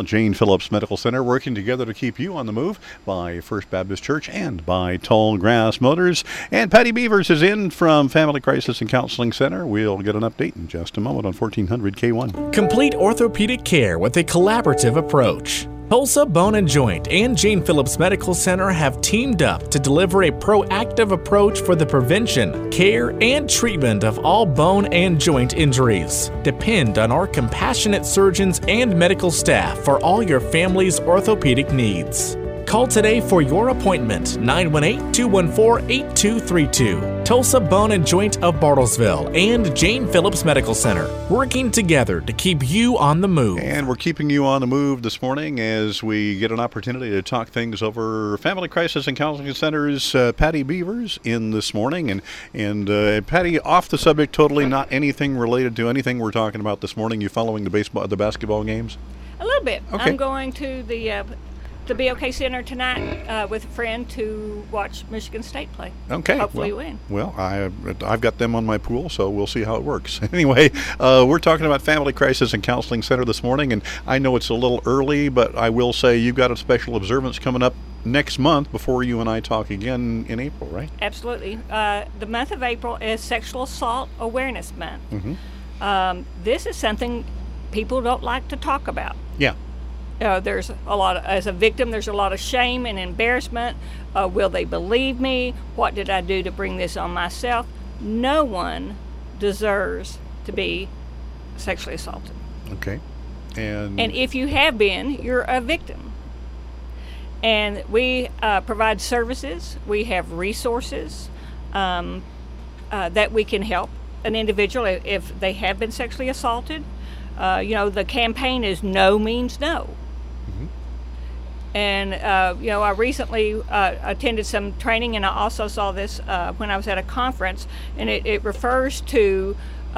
Jane Phillips Medical Center, working together to keep you on the move by First Baptist Church and by Tall Grass Motors. And Patty Beavers is in from Family Crisis and Counseling Center. We'll get an update in just a moment on 1400 K1. Complete orthopedic care with a collaborative approach. Tulsa Bone and Joint and Jane Phillips Medical Center have teamed up to deliver a proactive approach for the prevention, care, and treatment of all bone and joint injuries. Depend on our compassionate surgeons and medical staff for all your family's orthopedic needs. Call today for your appointment, 918-214-8232. Tulsa Bone and Joint of Bartlesville and Jane Phillips Medical Center, working together to keep you on the move. And we're keeping you on the move this morning as we get an opportunity to talk things over. Family Crisis and Counseling Center's Patty Beavers in this morning. And Patty, off the subject totally, not anything related to anything we're talking about this morning. You following the basketball games? A little bit. Okay. I'm going to the BOK Center tonight with a friend to watch Michigan State play. Okay. Hopefully win. Well, I've got them on my pool, so we'll see how it works. Anyway, we're talking about Family Crisis and Counseling Center this morning, and I know it's a little early, but I will say you've got a special observance coming up next month before you and I talk again in April, right? Absolutely. The month of April is Sexual Assault Awareness Month. Mm-hmm. This is something people don't like to talk about. Yeah. There's a lot of, as a victim, there's a lot of shame and embarrassment. Will they believe me? What did I do to bring this on myself? No one deserves to be sexually assaulted. Okay. And if you have been, you're a victim. And we provide services. We have resources that we can help an individual if they have been sexually assaulted. The campaign is No Means No. And, I recently attended some training, and I also saw this when I was at a conference, and it refers to,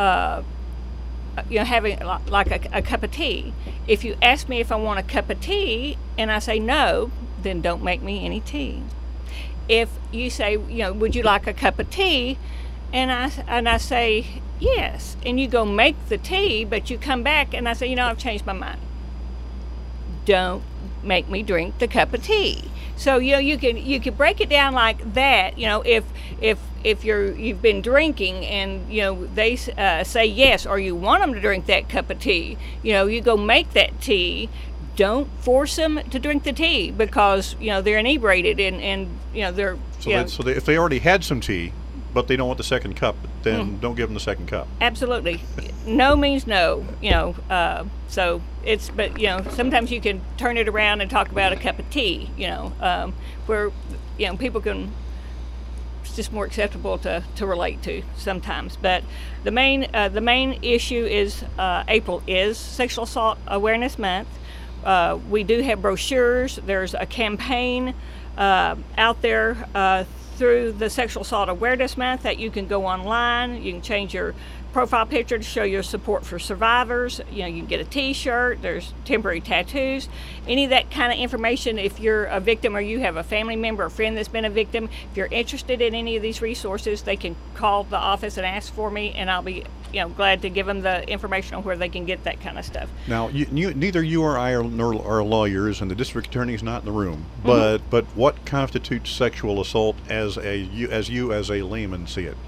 having like a cup of tea. If you ask me if I want a cup of tea and I say no, then don't make me any tea. If you say, would you like a cup of tea? And I say yes, and you go make the tea, but you come back and I say, I've changed my mind. Don't make me drink the cup of tea. So you can break it down like that. If you've been drinking and they say yes, or you want them to drink that cup of tea, you go make that tea. Don't force them to drink the tea because they're inebriated and they're so if they already had some tea, but they don't want the second cup, then don't give them the second cup. Absolutely. No means no, so it's, but, sometimes you can turn it around and talk about a cup of tea, where, people can, it's just more acceptable to relate to sometimes. But the main issue is April is Sexual Assault Awareness Month. We do have brochures. There's a campaign out there through the Sexual Assault Awareness Month that you can go online. You can change your profile picture to show your support for survivors. You can get a t-shirt. There's temporary tattoos. Any of that kind of information, if you're a victim or you have a family member or friend that's been a victim, if you're interested in any of these resources, they can call the office and ask for me, and I'll be glad to give them the information on where they can get that kind of stuff. Now, neither you or I are lawyers, and the district attorney's not in the room. But what constitutes sexual assault as you as a layman see it?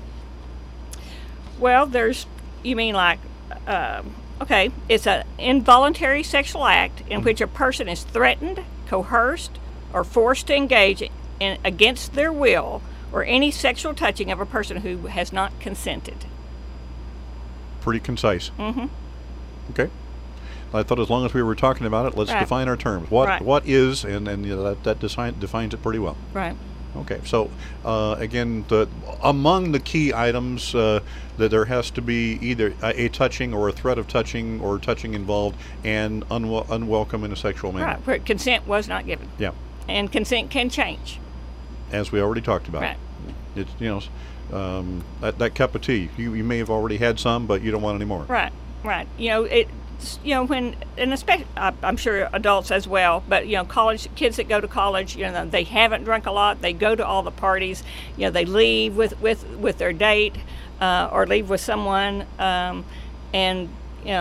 Well, you mean like, it's an involuntary sexual act in which a person is threatened, coerced, or forced to engage in against their will or any sexual touching of a person who has not consented. Pretty concise. Mm-hmm. Okay. I thought as long as we were talking about it, let's define our terms. What is, and that defines it pretty well. Right. Okay, so again, among the key items that there has to be either a touching or a threat of touching or touching involved and unwelcome in a sexual manner. Right, where consent was not given. Yeah. And consent can change. As we already talked about. Right. It's, that cup of tea, you may have already had some, but you don't want any more. Right. When, and especially, I'm sure adults as well, but, college kids that go to college, they haven't drunk a lot. They go to all the parties. They leave with their date or leave with someone, and,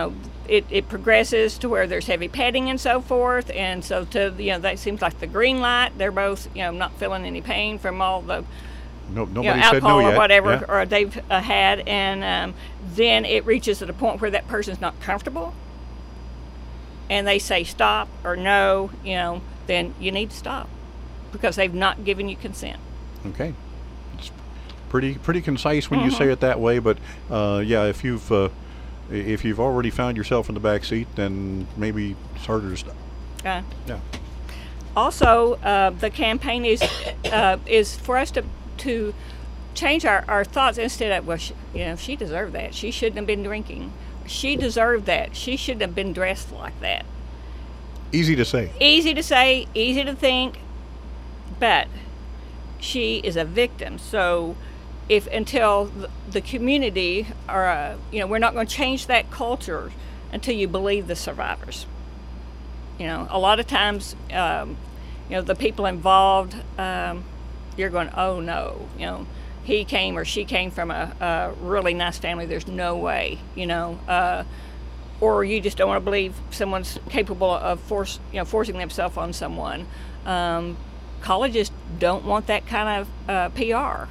it progresses to where there's heavy petting and so forth, and so that seems like the green light. They're both not feeling any pain from all the nobody alcohol said no or yet. whatever Yeah. or they've had, and then it reaches to the point where that person's not comfortable, and they say stop or no. Then you need to stop because they've not given you consent. Okay. It's pretty concise when you say it that way, but if you've already found yourself in the back seat, then maybe it's harder to stop. Yeah. Also, the campaign is for us to change our thoughts instead of, well, she deserved that. She shouldn't have been drinking. She deserved that. She shouldn't have been dressed like that. Easy to say. Easy to say, easy to think, but she is a victim. So until the community we're not going to change that culture until you believe the survivors. A lot of times, the people involved, you're going, oh no, he came or she came from a really nice family. There's no way, or you just don't want to believe someone's capable of forcing themselves on someone. Colleges don't want that kind of PR,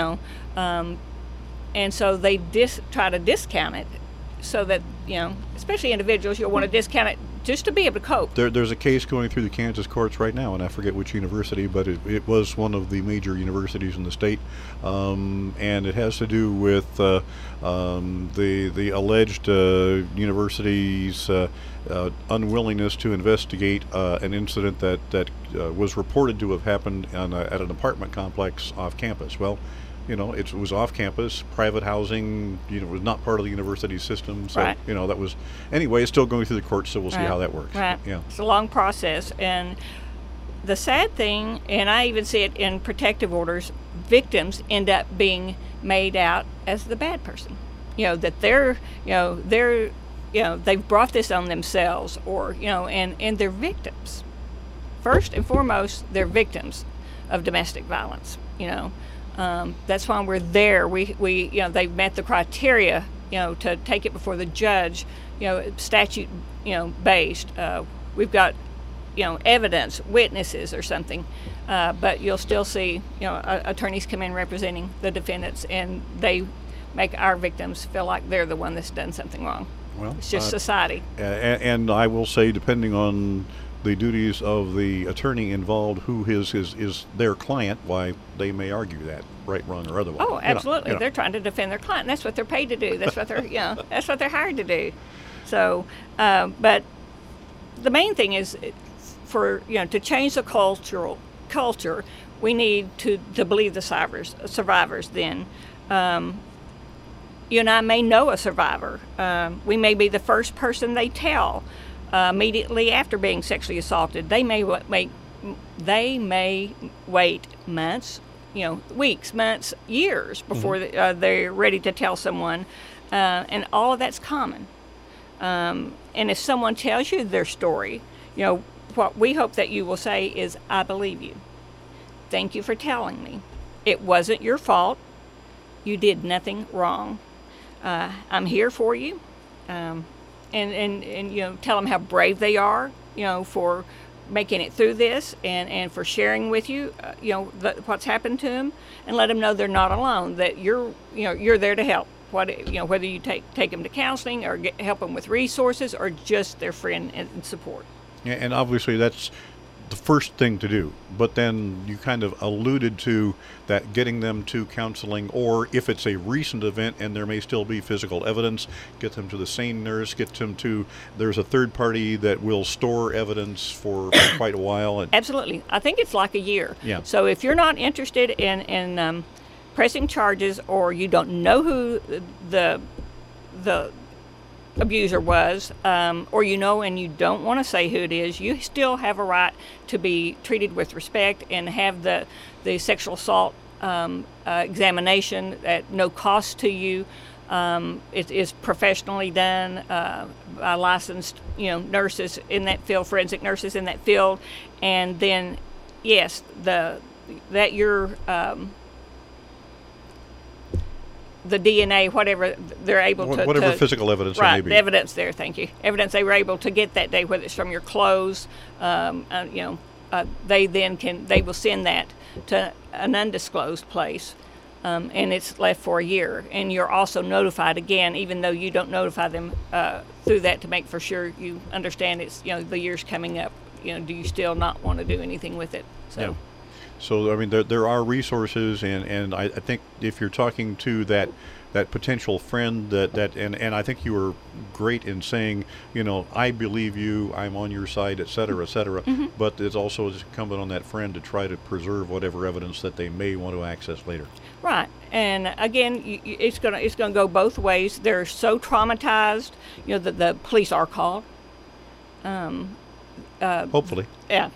and so they try to discount it, so that especially individuals, you'll want to discount it just to be able to cope. There's a case going through the Kansas courts right now, and I forget which university, but it was one of the major universities in the state, and it has to do with the alleged university's unwillingness to investigate an incident that was reported to have happened at an apartment complex off campus. Well, it was off campus, private housing, was not part of the university system. So, right. That was, anyway, it's still going through the courts, so we'll see Right. how that works. Right. Yeah. It's a long process. And the sad thing, and I even see it in protective orders, victims end up being made out as the bad person. That they've brought this on themselves, or, and they're victims. First and foremost, they're victims of domestic violence, That's why we're there. We they've met the criteria, to take it before the judge, statute, based. We've got, evidence, witnesses or something, but you'll still see, attorneys come in representing the defendants, and they make our victims feel like they're the one that's done something wrong. Well, It's just society. and I will say, depending on the duties of the attorney involved, who is their client, why they may argue that, right, wrong, or otherwise. Oh, absolutely. They're trying to defend their client. And that's what they're paid to do. That's what they're, that's what they're hired to do. So, but the main thing is, for to change the culture, we need to believe the survivors. Then, you and I may know a survivor. We may be the first person they tell. Immediately after being sexually assaulted, they may wait months, weeks, months, years before they're ready to tell someone, and all of that's common. And if someone tells you their story, what we hope that you will say is, "I believe you. Thank you for telling me. It wasn't your fault. You did nothing wrong. I'm here for you." And tell them how brave they are, for making it through this, and for sharing with you, what's happened to them, and let them know they're not alone. That you're there to help. Whether you take them to counseling or help them with resources, or just their friend and support. Yeah, and obviously that's the first thing to do. But then you kind of alluded to that, getting them to counseling, or if it's a recent event and there may still be physical evidence, get them to the SANE nurse, get them to, there's a third party that will store evidence for quite a while. Absolutely. I think it's like a year. Yeah. So if you're not interested in pressing charges, or you don't know who the abuser was, or and you don't want to say who it is, you still have a right to be treated with respect and have the sexual assault examination at no cost to you. It is professionally done by licensed nurses in that field, forensic nurses in that field, and then the DNA, whatever they're able to. Whatever physical evidence there may right, be. the evidence there. Thank you. Evidence they were able to get that day, whether it's from your clothes. They will send that to an undisclosed place. And it's left for a year. And you're also notified again, even though you don't notify them through that, to make for sure you understand it's, the year's coming up. Do you still not want to do anything with it? So. Yeah. So, I mean, there are resources, and I think if you're talking to that potential friend and I think you were great in saying, I believe you, I'm on your side, et cetera, Mm-hmm. but it's also incumbent on that friend to try to preserve whatever evidence that they may want to access later. Right, and again, it's gonna go both ways. They're so traumatized, that the police are called. Hopefully. Yeah.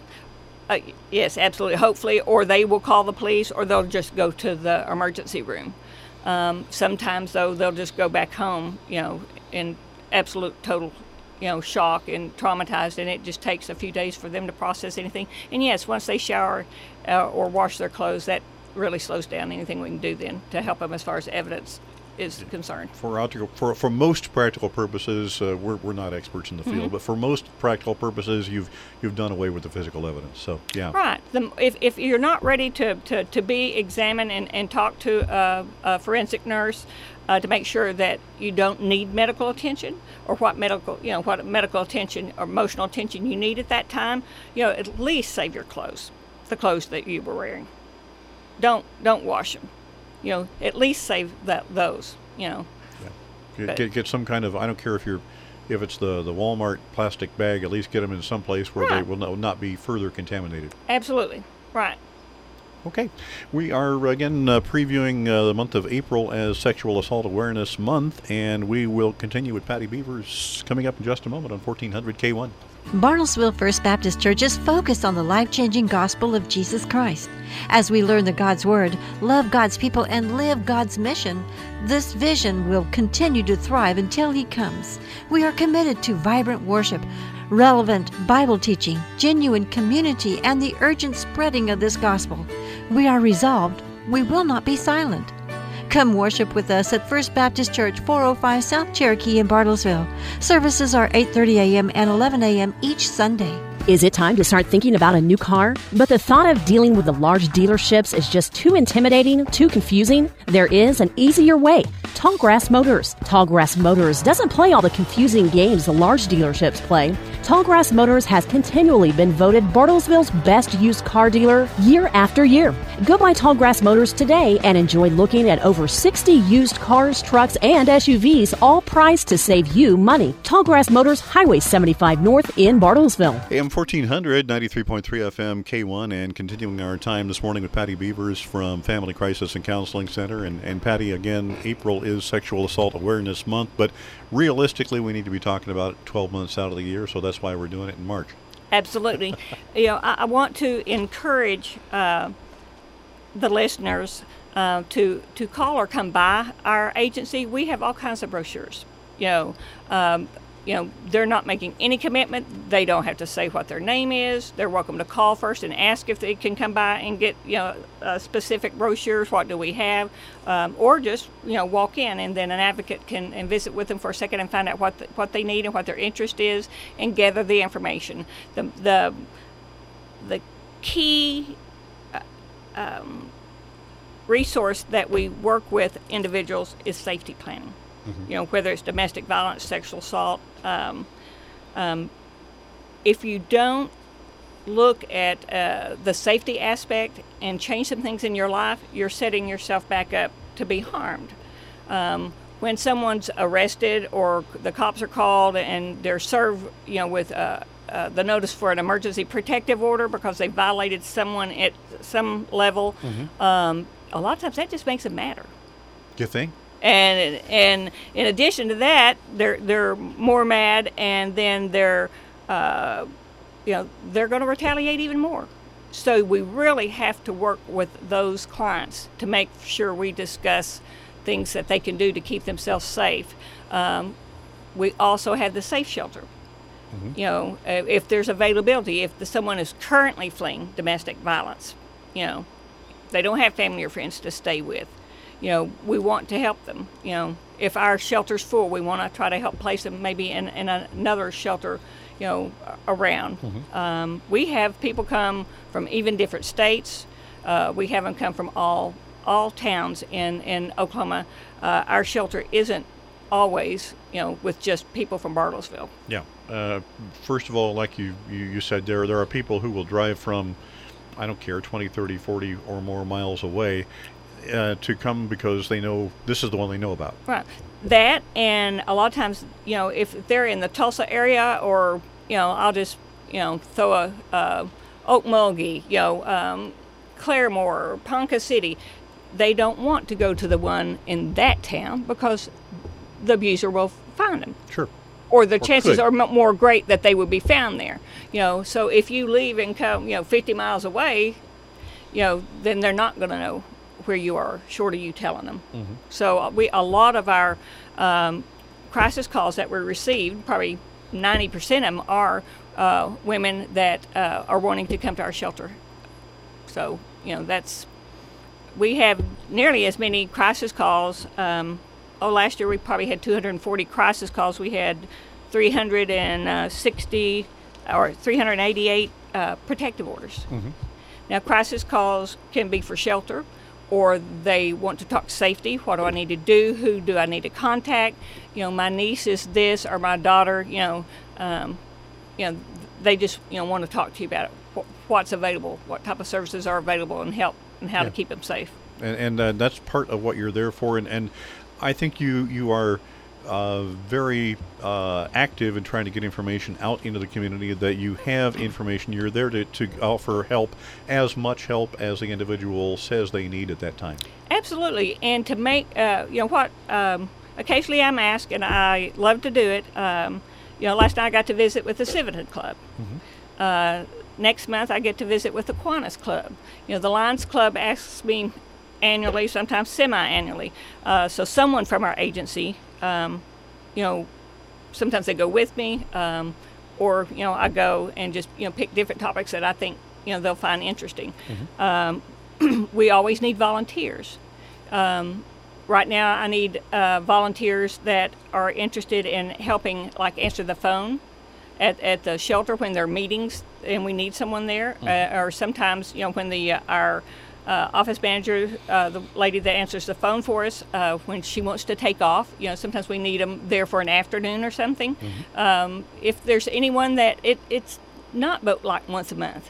Yes, absolutely. Hopefully, or they will call the police, or they'll just go to the emergency room. Sometimes, though, they'll just go back home, in absolute total, shock and traumatized, and it just takes a few days for them to process anything. And yes, once they shower or wash their clothes, that really slows down anything we can do then to help them as far as evidence is concerned. For most practical purposes, we're not experts in the field, but for most practical purposes, you've done away with the physical evidence. So yeah. Right. If you're not ready to be examined and talk to a forensic nurse to make sure that you don't need medical attention, or what medical attention or emotional attention you need at that time, at least save your clothes, the clothes that you were wearing. Don't wash them. At least save those. Yeah. Get some kind of, I don't care if it's the Walmart plastic bag, at least get them in some place where right. they will not be further contaminated. Absolutely. Right. Okay. We are again previewing the month of April as Sexual Assault Awareness Month, and we will continue with Patty Beavers coming up in just a moment on 1400 K1. Bartlesville First Baptist Church is focused on the life-changing gospel of Jesus Christ. As we learn the God's Word, love God's people, and live God's mission, this vision will continue to thrive until He comes. We are committed to vibrant worship, relevant Bible teaching, genuine community, and the urgent spreading of this gospel. We are resolved. We will not be silent. Come worship with us at First Baptist Church, 405 South Cherokee in Bartlesville. Services are 8:30 a.m. and 11 a.m. each Sunday. Is it time to start thinking about a new car? But the thought of dealing with the large dealerships is just too intimidating, too confusing? There is an easier way. Tallgrass Motors. Tallgrass Motors doesn't play all the confusing games the large dealerships play. Tallgrass Motors has continually been voted Bartlesville's best used car dealer year after year. Go by Tallgrass Motors today and enjoy looking at over 60 used cars, trucks, and SUVs, all priced to save you money. Tallgrass Motors, Highway 75 North in Bartlesville. AM 1400, 93.3 FM, K1, and continuing our time this morning with Patty Beavers from Family Crisis and Counseling Center. And Patty, again, April is Sexual Assault Awareness Month, but realistically we need to be talking about it 12 months out of the year, so that's why we're doing it in March. Absolutely. I want to encourage the listeners to call or come by our agency. We have all kinds of brochures. They're not making any commitment. They don't have to say what their name is. They're welcome to call first and ask if they can come by and get, specific brochures. What do we have? Or just, walk in, and then an advocate can visit with them for a second and find out what they need and what their interest is, and gather the information. The key resource that we work with individuals is safety planning. Mm-hmm. Whether it's domestic violence, sexual assault. If you don't look at the safety aspect and change some things in your life, you're setting yourself back up to be harmed. When someone's arrested or the cops are called and they're served, with the notice for an emergency protective order because they violated someone at some level, mm-hmm. A lot of times that just makes it matter. You think? And in addition to that, they're more mad, and then they're going to retaliate even more. So we really have to work with those clients to make sure we discuss things that they can do to keep themselves safe. We also have the safe shelter. Mm-hmm. If there's availability, if someone is currently fleeing domestic violence, they don't have family or friends to stay with. we want to help them. If our shelter's full, we want to try to help place them maybe in another shelter, around. We have people come from even different states. We have them come from all towns in Oklahoma. Our shelter isn't always, with just people from Bartlesville. Yeah. First of all, like you said, there are people who will drive from, I don't care, 20, 30, 40 or more miles away to come because they know this is the one they know about. Right. That, and a lot of times, if they're in the Tulsa area, or, I'll just, throw a Okmulgee, Claremore, Ponca City, they don't want to go to the one in that town because the abuser will find them. Sure. Or the chances are more great that they would be found there. So if you leave and come, 50 miles away, then they're not going to know where you are, short of you telling them. So a lot of our crisis calls that we received, probably 90% of them are women that are wanting to come to our shelter. So, we have nearly as many crisis calls. Last year we probably had 240 crisis calls. We had 360 or 388 protective orders. Now, crisis calls can be for shelter, or they want to talk safety. What do I need to do? Who do I need to contact? My niece is this, or my daughter. They just want to talk to you about it. What's available, what type of services are available, and help, and how to keep them safe. And that's part of what you're there for. And I think you are very active in trying to get information out into the community, that you have information. You're there to offer help, as much help as the individual says they need at that time. Absolutely. And to make, occasionally I'm asked, and I love to do it. Last night I got to visit with the Civitan Club. Next month I get to visit with the Kiwanis Club. The Lions Club asks me annually, sometimes semi-annually. So someone from our agency, sometimes they go with me, or, I go and just, pick different topics that I think, they'll find interesting. We always need volunteers. Right now I need volunteers that are interested in helping, like, answer the phone at the shelter when there are meetings and we need someone there, or sometimes, when our office manager, the lady that answers the phone for us, when she wants to take off, sometimes we need them there for an afternoon or something. If there's anyone that it's not but like once a month,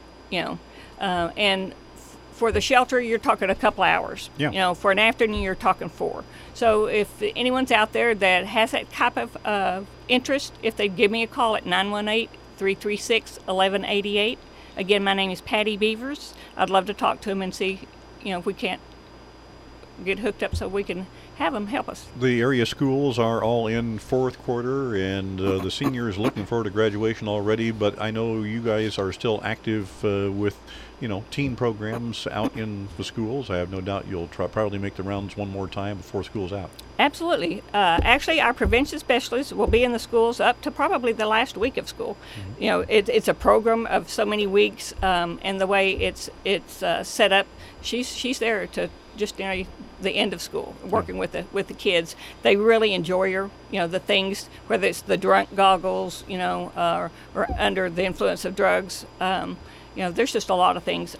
and for the shelter, you're talking a couple hours. For an afternoon, you're talking 4. So if anyone's out there that has that type of interest, if they give me a call at 918-336-1188. Again, my name is Patty Beavers. I'd love to talk to them and see, if we can't get hooked up so we can have them help us. The area schools are all in fourth quarter, and the seniors looking forward to graduation already, but I know you guys are still active with teen programs out in the schools. I have no doubt you'll probably make the rounds one more time before school's out. Absolutely. Actually, our prevention specialists will be in the schools up to probably the last week of school. It's a program of so many weeks, and the way it's set up, she's there to just the end of school, working with the kids. They really enjoy her. The things, whether it's the drunk goggles, or under the influence of drugs. There's just a lot of things.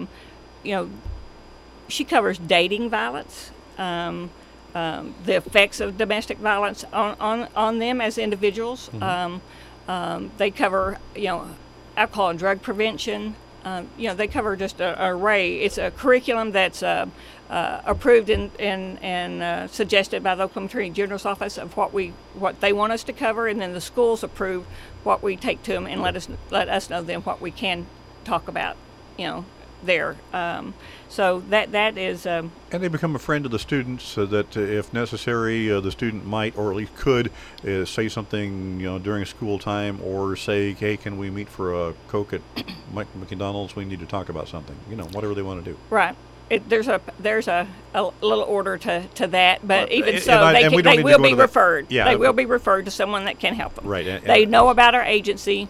She covers dating violence, the effects of domestic violence on them as individuals. They cover, alcohol and drug prevention. They cover just an array. It's a curriculum that's approved and suggested by the Oklahoma Attorney General's office of what they want us to cover, and then the schools approve what we take to them and let us know then what we can talk about, there. So that is. And they become a friend of the students, so that if necessary, the student might, or at least could, say something, during school time, or say, hey, can we meet for a Coke at McDonald's? We need to talk about something. Whatever they want to do. Right. There's a little order to that, but even so, they will be referred. Yeah, they will be referred to someone that can help them. Right. They know about our agency.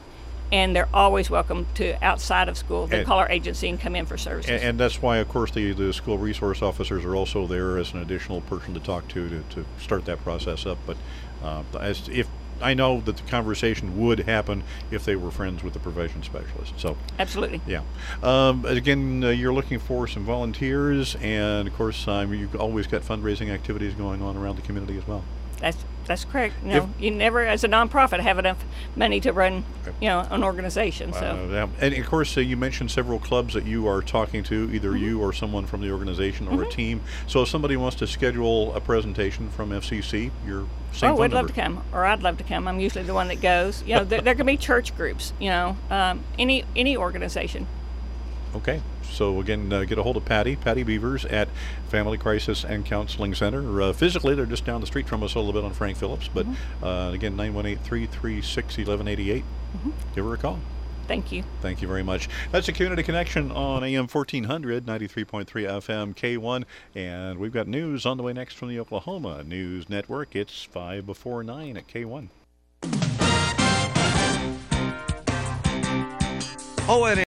and they're always welcome to outside of school. They call our agency and come in for services. And that's why, of course, the school resource officers are also there as an additional person to talk to start that process up. But as if I know that the conversation would happen if they were friends with the prevention specialist. So absolutely. Yeah. Again, you're looking for some volunteers, and of course, you've always got fundraising activities going on around the community as well. That's correct. You never, as a nonprofit, have enough money to run, an organization. So. And of course, you mentioned several clubs that you are talking to, either you or someone from the organization or a team. So if somebody wants to schedule a presentation from FCC, your same phone we'd number. love to come, or I'd love to come. I'm usually the one that goes. There can be church groups. Any organization. Okay. So again, get a hold of Patty Beavers at Family Crisis and Counseling Center. Physically, they're just down the street from us a little bit on Frank Phillips, but again, 918-336-1188. Give her a call. Thank you. Thank you very much. That's a Community Connection on AM 1400, 93.3 FM K1, and we've got news on the way next from the Oklahoma News Network. It's 5 before 9 at K1.